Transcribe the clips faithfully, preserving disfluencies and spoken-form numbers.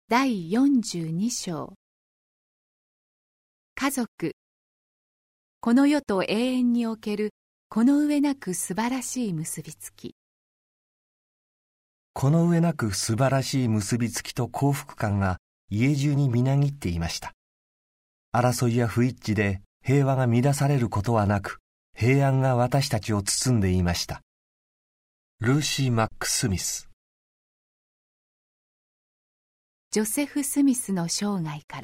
だいよんじゅうに章。家族。この世と永遠におけるこの上なく素晴らしい結びつき。 この上なく素晴らしい結びつきと幸福感が家中にみなぎっていました。争いや不一致で平和が乱されることはなく、平安が私たちを包んでいました。ルーシー・マック・スミス。 ジョセフ・スミスの生涯から。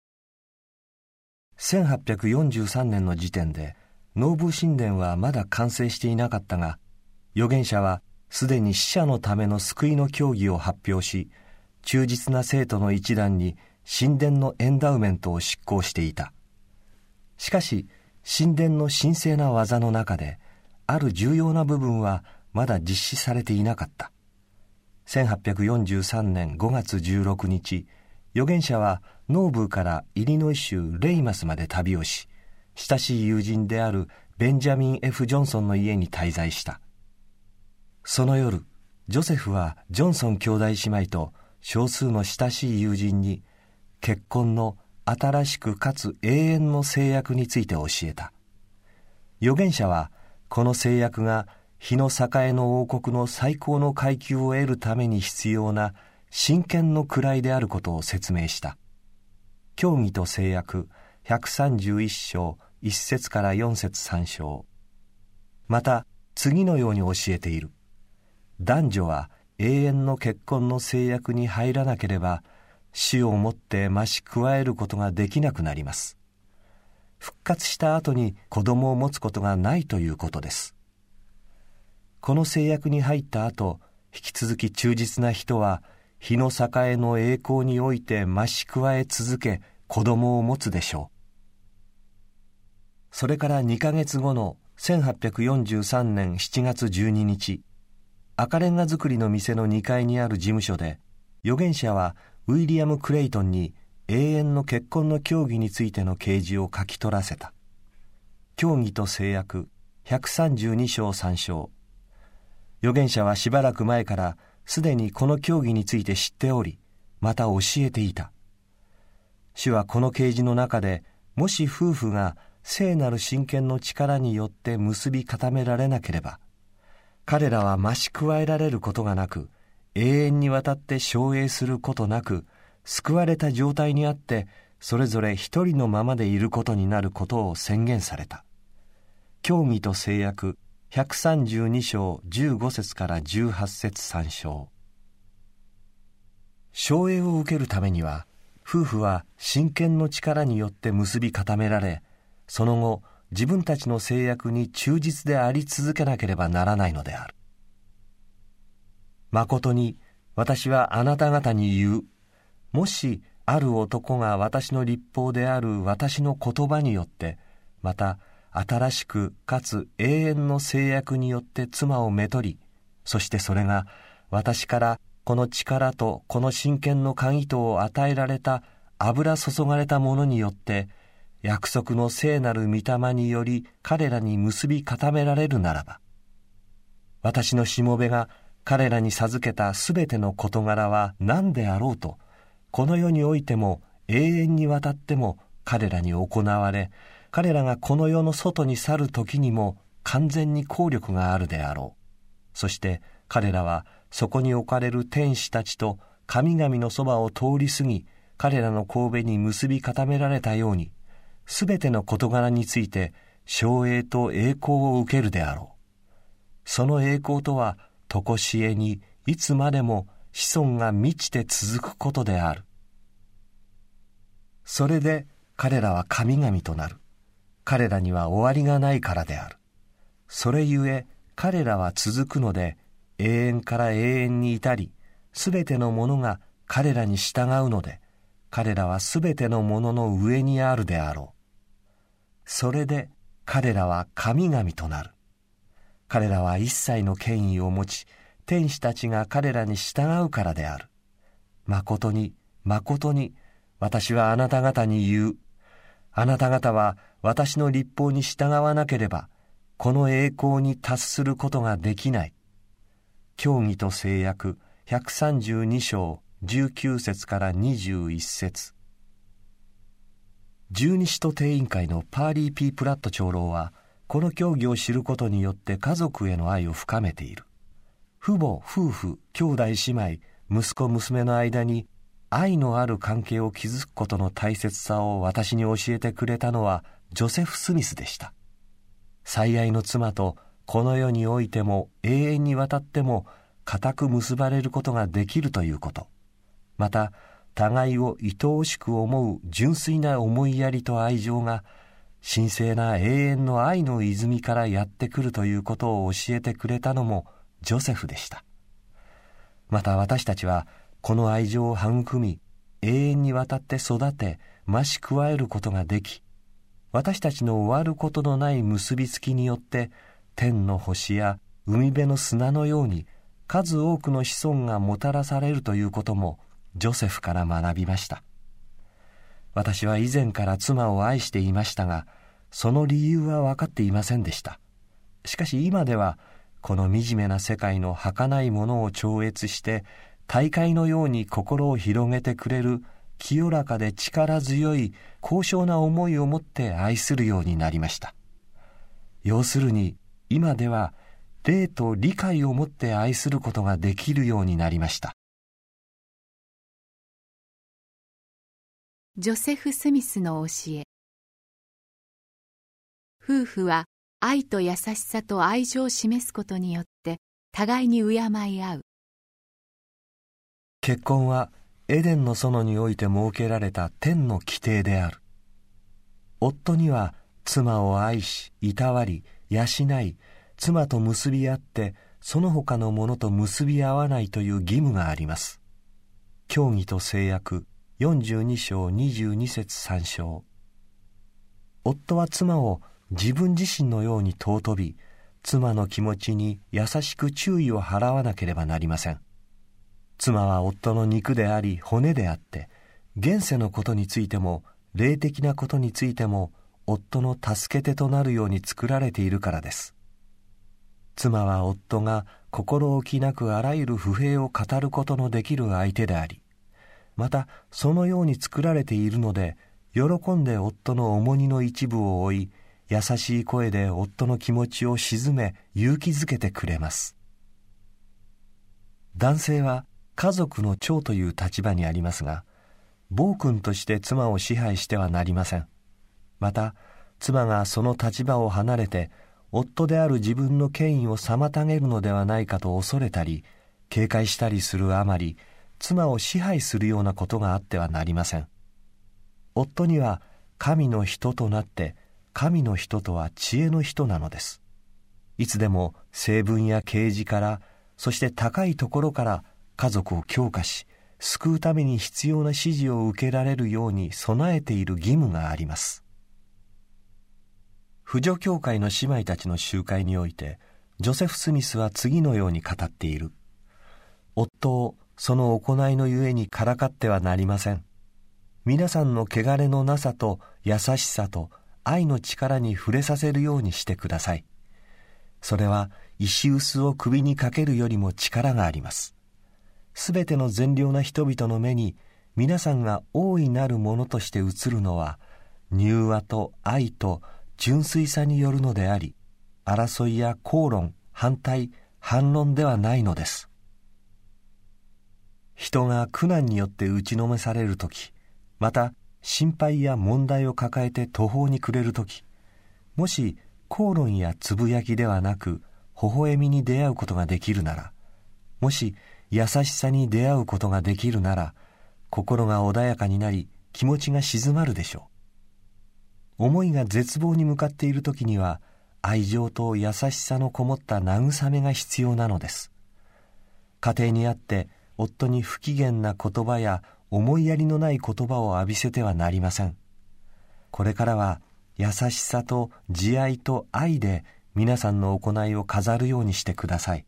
せんはっぴゃくよんじゅうさんねんの時点でノーブ神殿はまだ完成していなかったが、預言者はすでに死者のための救いの教義を発表し、忠実な生徒の一団に神殿のエンダウメントを執行していた。しかし神殿の神聖な技の中である重要な部分はまだ実施されていなかった。せんはっぴゃくよんじゅうさんねんごがつじゅうろくにち、預言者はノーブからイリノイ州レイマスまで旅をし、親しい友人であるベンジャミン・ F ・ジョンソンの家に滞在した。その夜、ジョセフはジョンソン兄弟姉妹と少数の親しい友人に結婚の新しくかつ永遠の制約について教えた。預言者はこの制約が日の栄の王国の最高の階級を得るために必要な真剣の位であることを説明した。教義と制約ひゃくさんじゅういっ章いっ節からよん節参照。また次のように教えている。男女は永遠の結婚の制約に入らなければ死をもって増し加えることができなくなります。復活した後に子供を持つことがないということです。この制約に入った後、引き続き忠実な人は日の栄の栄光において増し加え続け子供を持つでしょう。それからにかげつごのせんはっぴゃくよんじゅうさんねんしちがつじゅうににち、赤レンガ造りの店のにかいにある事務所で、預言者はウィリアム・クレイトンに永遠の結婚の教義についての啓示を書き取らせた。教義と制約ひゃくさんじゅうに章参照。預言者はしばらく前からすでにこの教義について知っており、また教えていた。主はこの啓示の中で、もし夫婦が聖なる真剣の力によって結び固められなければ、彼らは増し加えられることがなく、永遠にわたって消永することなく、救われた状態にあって、それぞれ一人のままでいることになることを宣言された。教義と制約ひゃくさんじゅうに章じゅうご節からじゅうはち節参照。消永を受けるためには、夫婦は真剣の力によって結び固められ、その後自分たちの制約に忠実であり続けなければならないのである。まことに私はあなた方に言う。もしある男が私の律法である私の言葉によって、また新しくかつ永遠の制約によって妻をめとり、そしてそれが私からこの力とこの真剣の鍵とを与えられた油注がれたものによって約束の聖なる御霊により彼らに結び固められるならば、私のしもべが彼らに授けたすべての事柄は何であろうと、この世においても永遠にわたっても彼らに行われ、彼らがこの世の外に去る時にも完全に効力があるであろう。そして彼らはそこに置かれる天使たちと神々のそばを通り過ぎ、彼らの頭に結び固められたように、すべての事柄について称栄と栄光を受けるであろう。その栄光とは常しえにいつまでも子孫が満ちて続くことである。それで彼らは神々となる。彼らには終わりがないからである。それゆえ彼らは続くので、永遠から永遠に至り、すべてのものが彼らに従うので、彼らはすべてのものの上にあるであろう。それで彼らは神々となる。彼らは一切の権威を持ち、天使たちが彼らに従うからである。まことに、まことに、私はあなた方に言う。あなた方は私の律法に従わなければ、この栄光に達することができない。教義と制約ひゃくさんじゅうに章じゅうきゅう節からにじゅういち節。十二使徒定員会のパーリー・ピー・プラット長老は、この教義を知ることによって家族への愛を深めている。父母、夫婦、兄弟姉妹、息子娘の間に愛のある関係を築くことの大切さを私に教えてくれたのはジョセフ・スミスでした。最愛の妻とこの世においても永遠にわたっても固く結ばれることができるということ、また互いを愛おしく思う純粋な思いやりと愛情が神聖な永遠の愛の泉からやってくるということを教えてくれたのもジョセフでした。また私たちはこの愛情を育み、永遠にわたって育て増し加えることができ、私たちの終わることのない結びつきによって天の星や海辺の砂のように数多くの子孫がもたらされるということもジョセフから学びました。私は以前から妻を愛していましたが、その理由は分かっていませんでした。しかし今ではこの惨めな世界の儚いものを超越して大海のように心を広げてくれる清らかで力強い高尚な思いを持って愛するようになりました。要するに今では霊と理解を持って愛することができるようになりました。 ジョセフ・スミスの教え。夫婦は愛と優しさと愛情を示すことによって互いに敬い合う。 結婚はエデンの園において設けられた天の規定である。夫には妻を愛し、いたわり、養い、妻と結び合ってその他の者と結び合わないという義務があります。教義と誓約よんじゅうに章にじゅうに節参照。夫は妻を自分自身のように尊び、妻の気持ちに優しく注意を払わなければなりません。妻は夫の肉であり骨であって、現世のことについても霊的なことについても夫の助け手となるように作られているからです。妻は夫が心置きなくあらゆる不平を語ることのできる相手であり、またそのように作られているので、喜んで夫の重荷の一部を負い、優しい声で夫の気持ちを鎮め勇気づけてくれます。男性は家族の長という立場にありますが、暴君として妻を支配してはなりません。また妻がその立場を離れて夫である自分の権威を妨げるのではないかと恐れたり警戒したりするあまり、妻を支配するようなことがあってはなりません。夫には神の人となって、神の人とは知恵の人なのです。いつでも聖文や啓示から、そして高いところから家族を強化し、救うために必要な指示を受けられるように備えている義務があります。婦女教会の姉妹たちの集会において、ジョセフ・スミスは次のように語っている。夫をその行いのゆえにからかってはなりません。皆さんの汚れのなさと優しさと愛の力に触れさせるようにしてください。それは石臼を首にかけるよりも力があります。すべての善良な人々の目に皆さんが大いなるものとして映るのは、柔和と愛と純粋さによるのであり、争いや口論、反対、反論ではないのです。人が苦難によって打ちのめされるとき、また心配や問題を抱えて途方に暮れるとき、もし口論やつぶやきではなく微笑みに出会うことができるなら、もし優しさに出会うことができるなら、心が穏やかになり気持ちが静まるでしょう。思いが絶望に向かっているときには、愛情と優しさのこもった慰めが必要なのです。家庭にあって夫に不機嫌な言葉や思いやりのない言葉を浴びせてはなりません。これからは優しさと慈愛と愛で皆さんの行いを飾るようにしてください。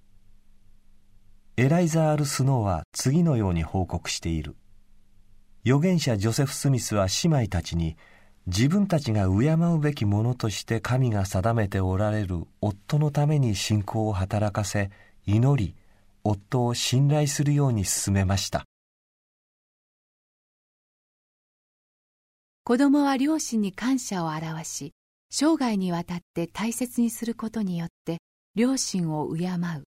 エライザール・スノーは次のように報告している。預言者ジョセフ・スミスは姉妹たちに、自分たちが敬うべきものとして神が定めておられる夫のために信仰を働かせ、祈り、夫を信頼するように勧めました。 子供は両親に感謝を表し、生涯にわたって大切にすることによって両親を敬う。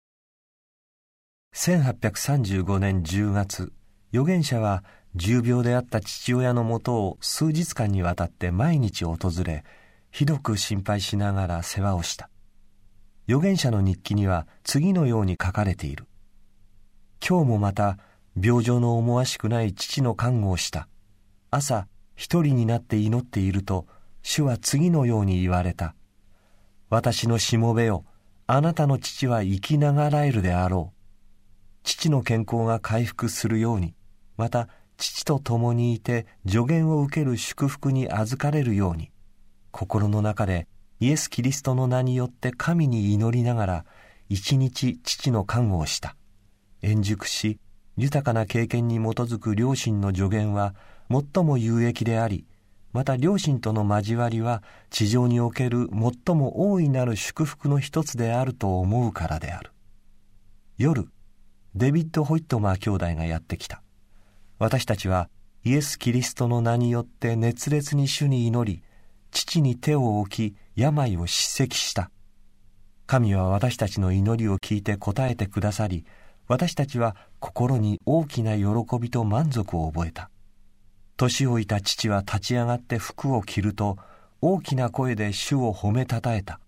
せんはっぴゃくさんじゅうごねんじゅうがつ、預言者は重病であった父親のもとを数日間にわたって毎日訪れ、ひどく心配しながら世話をした。預言者の日記には次のように書かれている。今日もまた病状の思わしくない父の看護をした。朝一人になって祈っていると、主は次のように言われた。私のしもべよ、あなたの父は生きながらえるであろう。父の健康が回復するように、また父と共にいて助言を受ける祝福に預かれるように、心の中でイエス・キリストの名によって神に祈りながら、一日父の看護をした。円熟し、豊かな経験に基づく両親の助言は最も有益であり、また両親との交わりは地上における最も大いなる祝福の一つであると思うからである。夜、デビッド・ホイットマー兄弟がやってきた。私たちはイエス・キリストの名によって熱烈に主に祈り、父に手を置き病を叱責した。神は私たちの祈りを聞いて答えてくださり、私たちは心に大きな喜びと満足を覚えた。年老いた父は立ち上がって服を着ると、大きな声で主を褒めたたえた。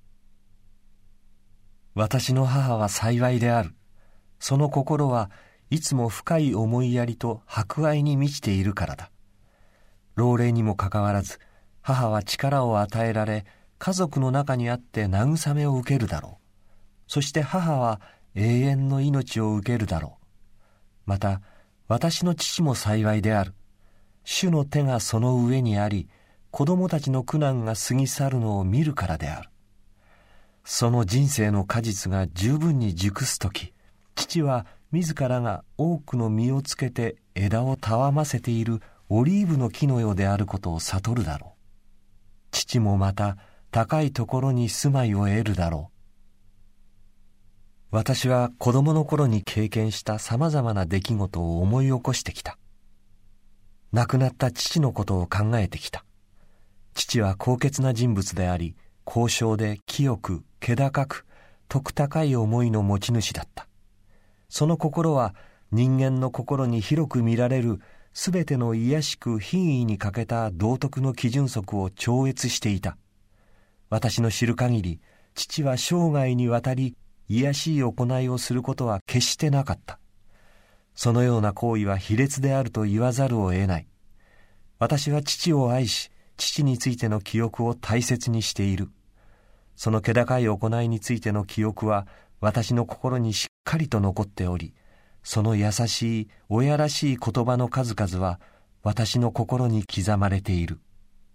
私の母は幸いである。その心はいつも深い思いやりと博愛に満ちているからだ。老齢にもかかわらず、母は力を与えられ、家族の中にあって慰めを受けるだろう。そして母は永遠の命を受けるだろう。また、私の父も幸いである。主の手がその上にあり、子供たちの苦難が過ぎ去るのを見るからである。その人生の果実が十分に熟すとき、父は自らが多くの実をつけて枝をたわませているオリーブの木のようであることを悟るだろう。父もまた高いところに住まいを得るだろう。私は子供の頃に経験したさまざまな出来事を思い起こしてきた。亡くなった父のことを考えてきた。父は高潔な人物であり、高尚で清く、気高く、徳高い思いの持ち主だった。その心は人間の心に広く見られるすべての卑しく品位に欠けた道徳の基準則を超越していた。私の知る限り、父は生涯にわたり卑しい行いをすることは決してなかった。そのような行為は卑劣であると言わざるを得ない。私は父を愛し、父についての記憶を大切にしている。その気高い行いについての記憶は私の心にしっかりと残っており、その優しい親らしい言葉の数々は私の心に刻まれている。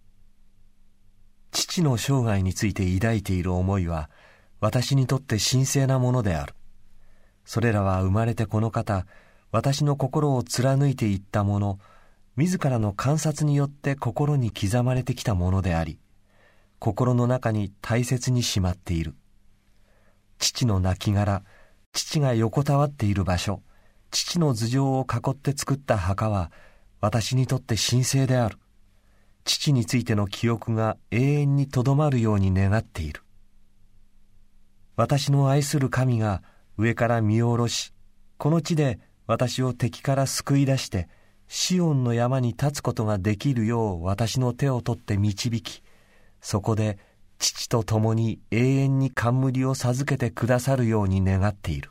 父の生涯について抱いている思いは私にとって神聖なものである。それらは生まれてこの方、私の心を貫いていったもの、自らの観察によって心に刻まれてきたものであり、心の中に大切にしまっている。父の亡骸、父が横たわっている場所、父の頭上を囲って作った墓は私にとって神聖である。父についての記憶が永遠にとどまるように願っている。私の愛する神が上から見下ろし、この地で私を敵から救い出して、シオンの山に立つことができるよう私の手を取って導き、そこで父と共に永遠に冠を授けてくださるように願っている。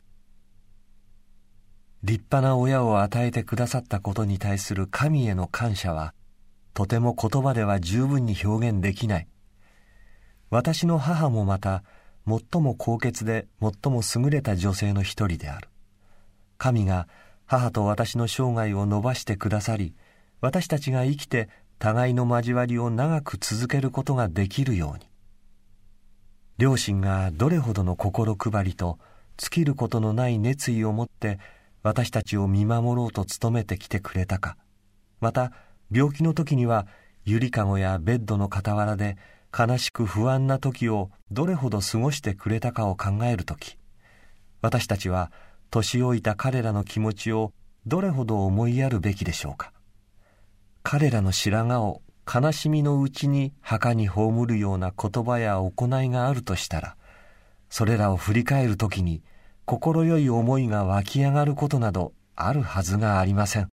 立派な親を与えてくださったことに対する神への感謝は、とても言葉では十分に表現できない。私の母もまた、最も高潔で最も優れた女性の一人である。神が母と私の生涯を伸ばしてくださり、私たちが生きて互いの交わりを長く続けることができるように。両親がどれほどの心配りと尽きることのない熱意を持って私たちを見守ろうと努めてきてくれたか。また病気の時にはゆりかごやベッドの傍らで悲しく不安な時をどれほど過ごしてくれたかを考えるとき、私たちは年老いた彼らの気持ちをどれほど思いやるべきでしょうか。彼らの白髪を悲しみのうちに墓に葬るような言葉や行いがあるとしたら、それらを振り返るときに心よい思いが湧き上がることなどあるはずがありません。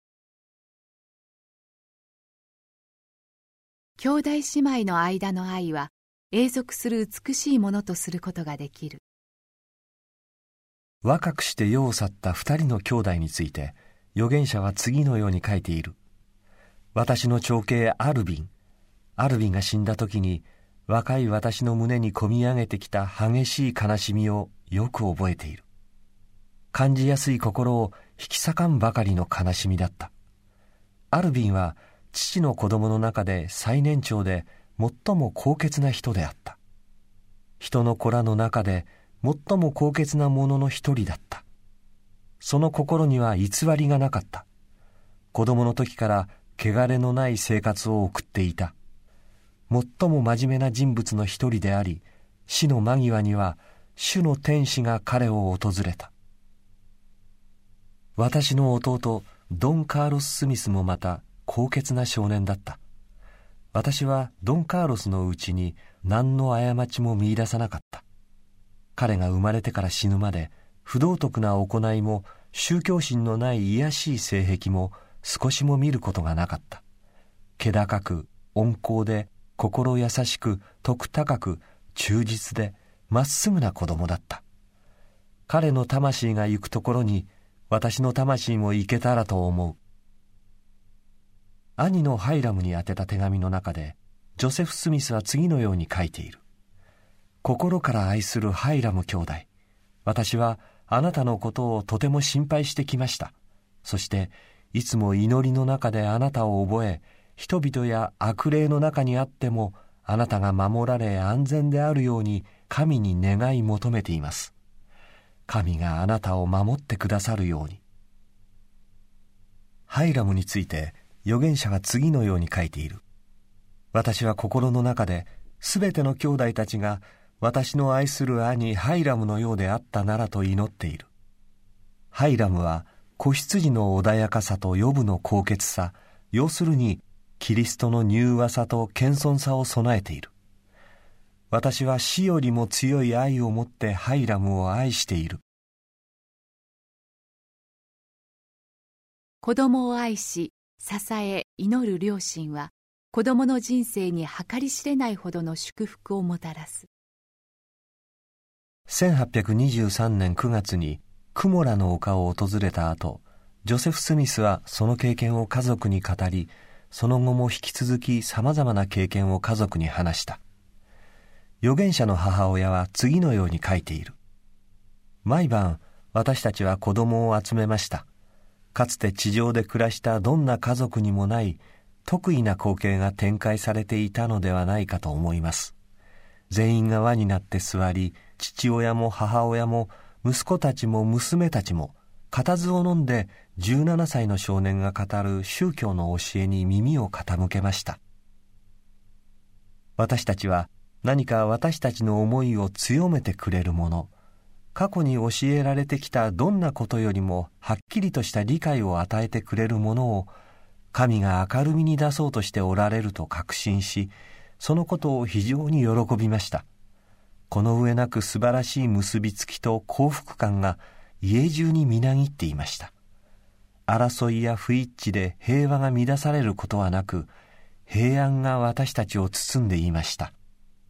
兄弟姉妹の間の愛は永続する美しいものとすることができる。 若くして世を去った二人の兄弟について預言者は次のように書いている。私の長兄アルビン、アルビンが死んだ時に若い私の胸にこみ上げてきた激しい悲しみをよく覚えている。感じやすい心を引き裂かんばかりの悲しみだった。アルビンは父の子供の中で最年長で最も高潔な人であった。人の子らの中で最も高潔な者の一人だった。その心には偽りがなかった。子供の時から汚れのない生活を送っていた。最も真面目な人物の一人であり、死の間際には主の天使が彼を訪れた。私の弟ドン・カーロス・スミスもまた高潔な少年だった。私はドン・カーロスのうちに何の過ちも見出さなかった。彼が生まれてから死ぬまで不道徳な行いも宗教心のない卑しい性癖も少しも見ることがなかった。気高く温厚で心優しく徳高く忠実でまっすぐな子供だった。彼の魂が行くところに私の魂も行けたらと思う。兄のハイラムに宛てた手紙の中でジョセフ・スミスは次のように書いている。心から愛するハイラム兄弟、私はあなたのことをとても心配してきました。そしていつも祈りの中であなたを覚え、人々や悪霊の中にあってもあなたが守られ安全であるように神に願い求めています。神があなたを守ってくださるように。ハイラムについて預言者は次のように書いている。私は心の中ですべての兄弟たちが私の愛する兄ハイラムのようであったならと祈っている。ハイラムは子羊の穏やかさと予部の高潔さ、要するにキリストの柔和さと謙遜さを備えている。私は死よりも強い愛を持ってハイラムを愛している。 子供を愛し、支え、祈る両親は子供の人生に計り知れないほどの祝福をもたらす。 せんはっぴゃくにじゅうさんねんくがつにクモラの丘を訪れた後、ジョセフ・スミスはその経験を家族に語り、その後も引き続きさまざまな経験を家族に話した。預言者の母親は次のように書いている。毎晩私たちは子供を集めました。かつて地上で暮らしたどんな家族にもない特異な光景が展開されていたのではないかと思います。全員が輪になって座り、父親も母親も息子たちも娘たちも固唾を飲んでじゅうななさいの少年が語る宗教の教えに耳を傾けました。私たちは何か私たちの思いを強めてくれるもの、過去に教えられてきたどんなことよりもはっきりとした理解を与えてくれるものを神が明るみに出そうとしておられると確信し、そのことを非常に喜びました。この上なく素晴らしい結びつきと幸福感が家中にみなぎっていました。争いや不一致で平和が乱されることはなく、平安が私たちを包んでいました。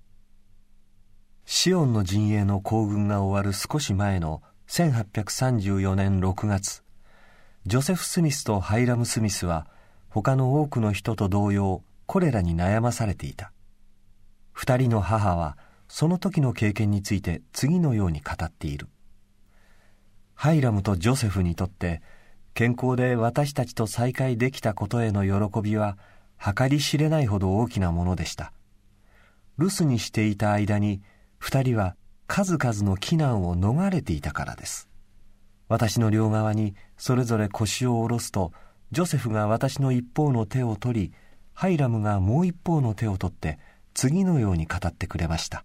シオンの陣営の行軍が終わる少し前のせんはっぴゃくさんじゅうよねんろくがつ、ジョセフ・スミスとハイラム・スミスは他の多くの人と同様コレラに悩まされていた。二人の母はその時の経験について次のように語っている。ハイラムとジョセフにとって健康で私たちと再会できたことへの喜びは計り知れないほど大きなものでした。留守にしていた間に二人は数々の危難を逃れていたからです。私の両側にそれぞれ腰を下ろすと、ジョセフが私の一方の手を取り、ハイラムがもう一方の手を取って次のように語ってくれました。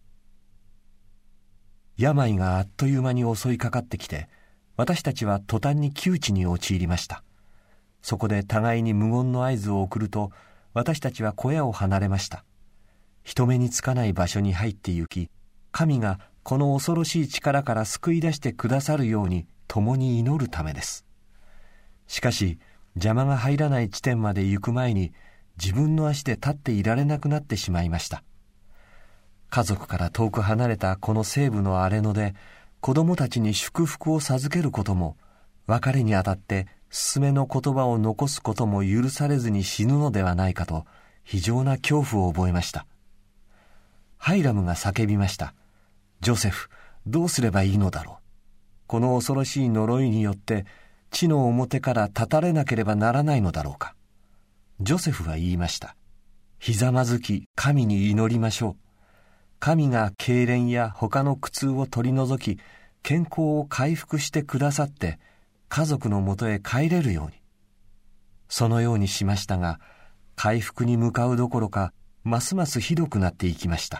病があっという間に襲いかかってきて、私たちは途端に窮地に陥りました。そこで互いに無言の合図を送ると、 私たちは小屋を離れました。人目につかない場所に入って行き、神がこの恐ろしい力から救い出してくださるように共に祈るためです。しかし邪魔が入らない地点まで行く前に自分の足で立っていられなくなってしまいました。家族から遠く離れたこの西部の荒れ野で子供たちに祝福を授けることも、別れにあたって勧めの言葉を残すことも許されずに死ぬのではないかと非常な恐怖を覚えました。ハイラムが叫びました。ジョセフ、どうすればいいのだろう。この恐ろしい呪いによって地の表から立たれなければならないのだろうか。ジョセフは言いました。ひざまずき神に祈りましょう。神が痙攣や他の苦痛を取り除き、健康を回復してくださって家族のもとへ帰れるように。そのようにしましたが、回復に向かうどころかますますひどくなっていきました。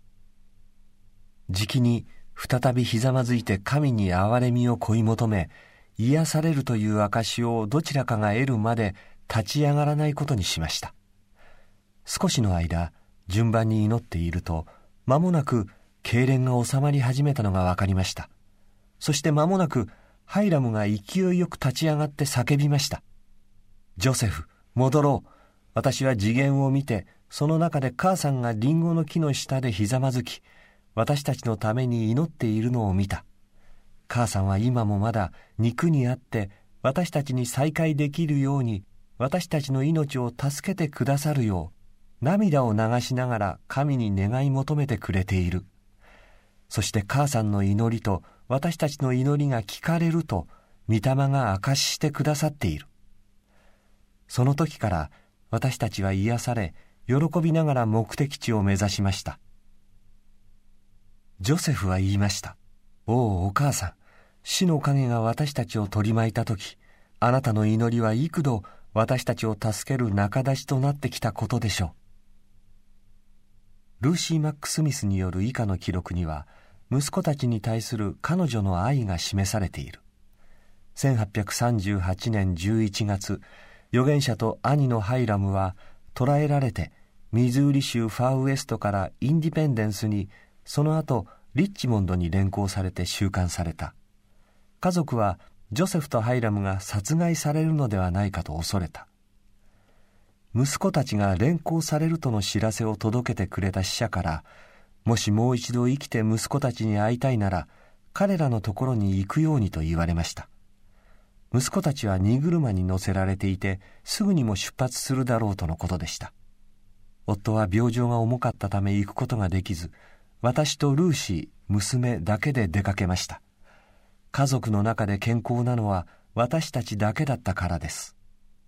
じきに再びひざまずいて神に憐れみを乞い求め、癒されるという証をどちらかが得るまで立ち上がらないことにしました。少しの間順番に祈っていると、間もなく痙攣が収まり始めたのが分かりました。そして間もなくハイラムが勢いよく立ち上がって叫びました。ジョセフ、戻ろう。私は次元を見て、その中で母さんがリンゴの木の下でひざまずき、私たちのために祈っているのを見た。母さんは今もまだ肉にあって私たちに再会できるように、私たちの命を助けてくださるよう涙を流しながら神に願い求めてくれている。そして母さんの祈りと私たちの祈りが聞かれると御霊が証ししてくださっている。その時から私たちは癒され、喜びながら目的地を目指しました。ジョセフは言いました。おお、お母さん、死の影が私たちを取り巻いた時、あなたの祈りは幾度私たちを助ける仲出しとなってきたことでしょう。ルーシー・マックスミスによる以下の記録には、息子たちに対する彼女の愛が示されている。せんはっぴゃくさんじゅうはちねんじゅういちがつ、預言者と兄のハイラムは捕らえられて、ミズーリ州ファーウエストからインディペンデンスに、その後リッチモンドに連行されて収監された。家族はジョセフとハイラムが殺害されるのではないかと恐れた。息子たちが連行されるとの知らせを届けてくれた使者から、もしもう一度生きて息子たちに会いたいなら彼らのところに行くようにと言われました。息子たちは荷車に乗せられていて、すぐにも出発するだろうとのことでした。夫は病状が重かったため行くことができず、私とルーシー、娘だけで出かけました。家族の中で健康なのは私たちだけだったからです。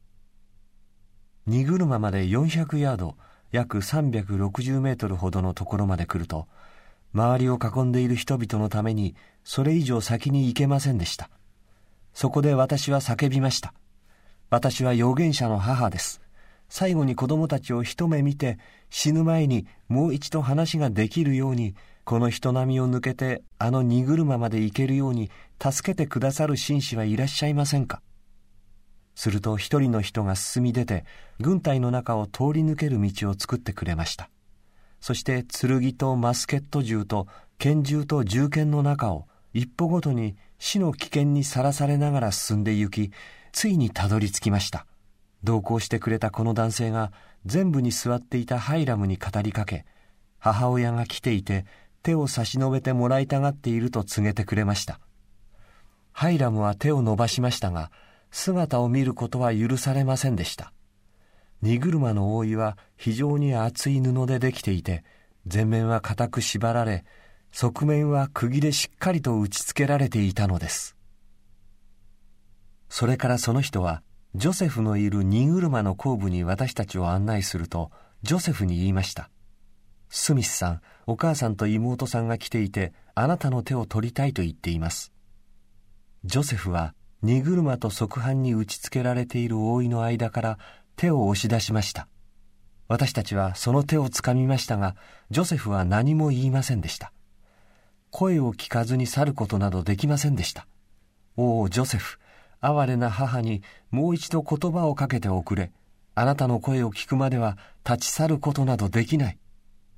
荷車までよんひゃくヤード、約さんびゃくろくじゅうメートルほどのところまで来ると、周りを囲んでいる人々のためにそれ以上先に行けませんでした。そこで私は叫びました。私は預言者の母です。最後に子供たちを一目見て、死ぬ前にもう一度話ができるように、この人波を抜けてあの荷車まで行けるように助けてくださる紳士はいらっしゃいませんか。すると一人の人が進み出て、軍隊の中を通り抜ける道を作ってくれました。そして剣とマスケット銃と拳銃と銃剣の中を一歩ごとに死の危険にさらされながら進んで行き、ついにたどり着きました。同行してくれたこの男性が前部に座っていたハイラムに語りかけ、母親が来ていて手を差し伸べてもらいたがっていると告げてくれました。ハイラムは手を伸ばしましたが、姿を見ることは許されませんでした。荷車の覆いは非常に厚い布でできていて、前面は固く縛られ、側面は釘でしっかりと打ち付けられていたのです。それからその人はジョセフのいる荷車の後部に私たちを案内すると、ジョセフに言いました。スミスさん、お母さんと妹さんが来ていて、あなたの手を取りたいと言っています。ジョセフは荷車と側板に打ち付けられている覆いの間から手を押し出しました。私たちはその手をつかみましたが、ジョセフは何も言いませんでした。声を聞かずに去ることなどできませんでした。おお、ジョセフ、哀れな母にもう一度言葉をかけておくれ。 あなたの声を聞くまでは立ち去ることなどできない。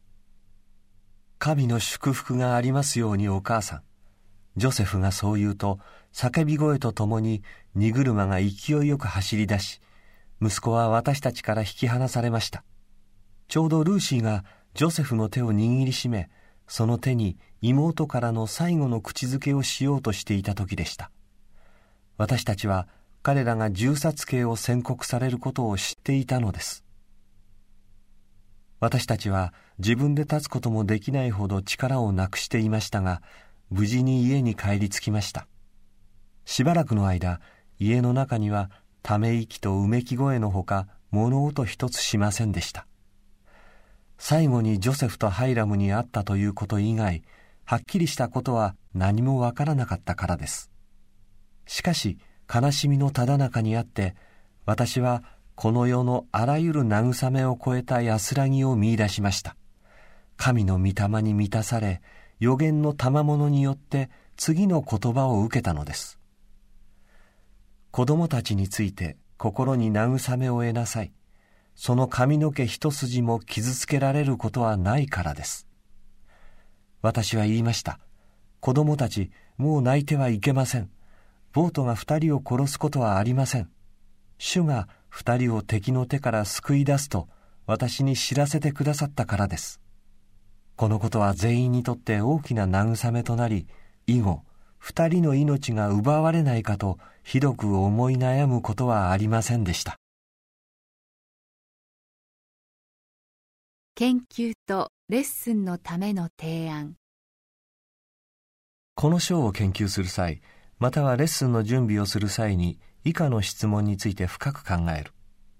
神の祝福がありますようにお母さん。ジョセフがそう言うと、叫び声とともに荷車が勢いよく走り出し、息子は私たちから引き離されました。ちょうどルーシーがジョセフの手を握りしめ、その手に妹からの最後の口づけをしようとしていた時でした。私たちは彼らが銃殺刑を宣告されることを知っていたのです。私たちは自分で立つこともできないほど力をなくしていましたが、無事に家に帰り着きました。しばらくの間、家の中にはため息とうめき声のほか物音一つしませんでした。最後にジョセフとハイラムに会ったということ以外、はっきりしたことは何もわからなかったからです。しかし、悲しみのただ中にあって、私はこの世のあらゆる慰めを超えた安らぎを見出しました。神の御霊に満たされ、預言の賜物によって次の言葉を受けたのです。子供たちについて心に慰めを得なさい。その髪の毛一筋も傷つけられることはないからです。私は言いました。子供たち、もう泣いてはいけません。ボートが二人を殺すことはありません。主が二人を敵の手から救い出すと私に知らせてくださったからです。このことは全員にとって大きな慰めとなり、以後、二人の命が奪われないかとひどく思い悩むことはありませんでした。 研究とレッスンのための提案。 この章を研究する際、またはレッスンの準備をする際に以下の質問について深く考える。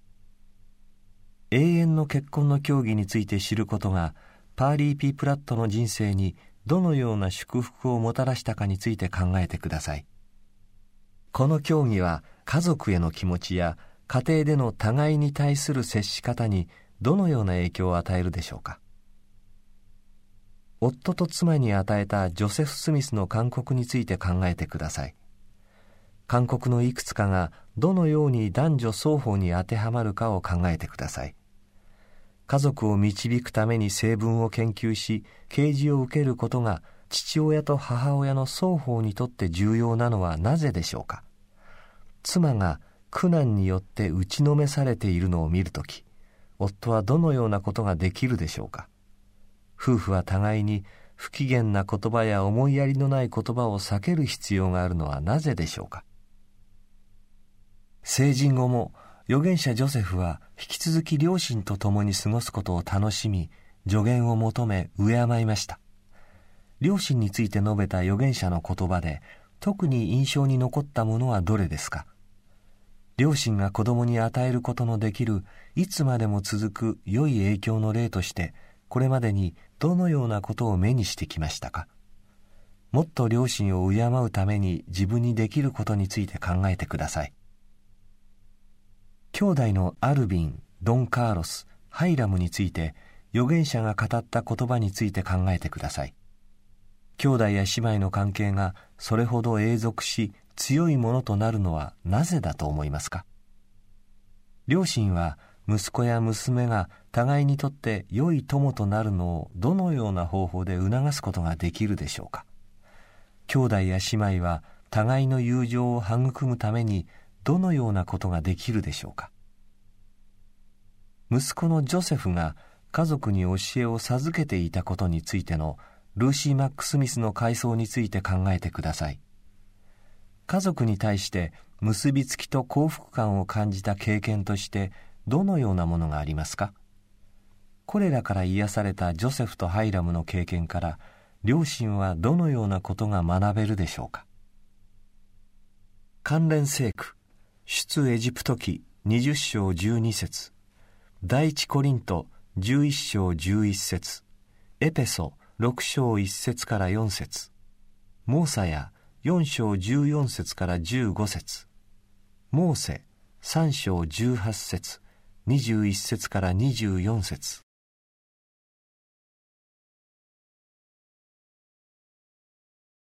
永遠の結婚の教義について知ることがパーリー・ピー・プラットの人生にどのような祝福をもたらしたかについて考えてください。この教義は家族への気持ちや家庭での互いに対する接し方にどのような影響を与えるでしょうか。夫と妻に与えたジョセフ・スミスの勧告について考えてください。勧告のいくつかがどのように男女双方に当てはまるかを考えてください。家族を導くために聖文を研究し、啓示を受けることが父親と母親の双方にとって重要なのはなぜでしょうか。妻が苦難によって打ちのめされているのを見るとき、夫はどのようなことができるでしょうか。夫婦は互いに不機嫌な言葉や思いやりのない言葉を避ける必要があるのはなぜでしょうか。成人後も預言者ジョセフは引き続き両親と共に過ごすことを楽しみ、助言を求め敬いました。両親について述べた預言者の言葉で特に印象に残ったものはどれですか。両親が子供に与えることのできるいつまでも続く良い影響の例としてこれまでにどのようなことを目にしてきましたか。もっと両親を敬うために自分にできることについて考えてください。兄弟のアルビン、ドン・カーロス、ハイラムについて預言者が語った言葉について考えてください。兄弟や姉妹の関係がそれほど永続し強いものとなるのはなぜだと思いますか。両親は息子や娘が互いにとって良い友となるのをどのような方法で促すことができるでしょうか。兄弟や姉妹は互いの友情を育むためにどのようなことができるでしょうか。息子のジョセフが家族に教えを授けていたことについてのルーシー・マックスミスの回想について考えてください。家族に対して結びつきと幸福感を感じた経験としてどのようなものがありますか。これらから癒されたジョセフとハイラムの経験から両親はどのようなことが学べるでしょうか。関連聖句、出エジプト記にじゅっ章じゅうに節、第一コリントじゅういち章じゅういち節、エペソろく章いち節からよん節、モーサやよん章じゅうよん節からじゅうご節、モーセさん章じゅうはち節、にじゅういち節からにじゅうよん節、